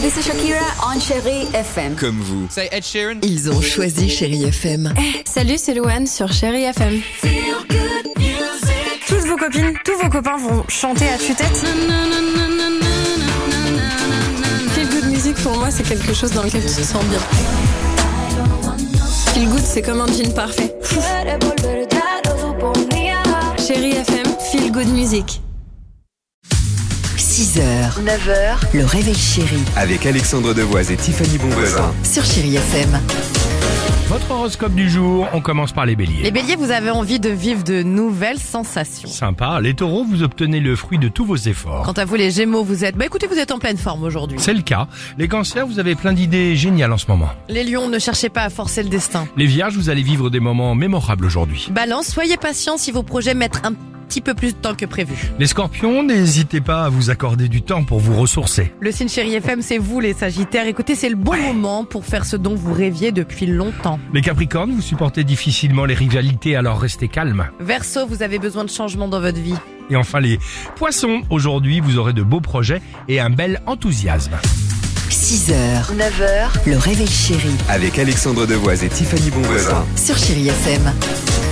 this is Shakira on Chérie FM. Comme vous. Say Ed Sheeran. Ils ont choisi Chérie FM. Salut, c'est Louane sur Chérie FM. Toutes vos copines, tous vos copains vont chanter à tue-tête. Feel good music pour moi, c'est quelque chose dans lequel tu te sens bien. Feel good, c'est comme un jean parfait. Chérie FM, feel good music. 6h, 9h, le réveil chéri Avec Alexandre Devoise et Tiffany Bonvoisin. sur Chérie FM. Votre horoscope du jour, on commence par les béliers. Les béliers, vous avez envie de vivre de nouvelles sensations. Sympa. Les taureaux, vous obtenez le fruit de tous vos efforts. Quant à vous les gémeaux, vous êtes en pleine forme aujourd'hui. C'est le cas. Les cancers, vous avez plein d'idées géniales en ce moment. Les lions, ne cherchez pas à forcer le destin. Les vierges, vous allez vivre des moments mémorables aujourd'hui. Balance, soyez patient si vos projets mettent un petit peu plus de temps que prévu. Les scorpions, n'hésitez pas à vous accorder du temps pour vous ressourcer. Le signe Chérie FM, c'est vous les sagittaires. Écoutez, c'est le bon moment pour faire ce dont vous rêviez depuis longtemps. Les capricornes, vous supportez difficilement les rivalités, alors restez calme. Verseau, vous avez besoin de changement dans votre vie. Et enfin les poissons, aujourd'hui vous aurez de beaux projets et un bel enthousiasme. 6h, 9h, le réveil chéri Avec Alexandre Devoise et Tiffany Bonvoisin. sur Chérie FM.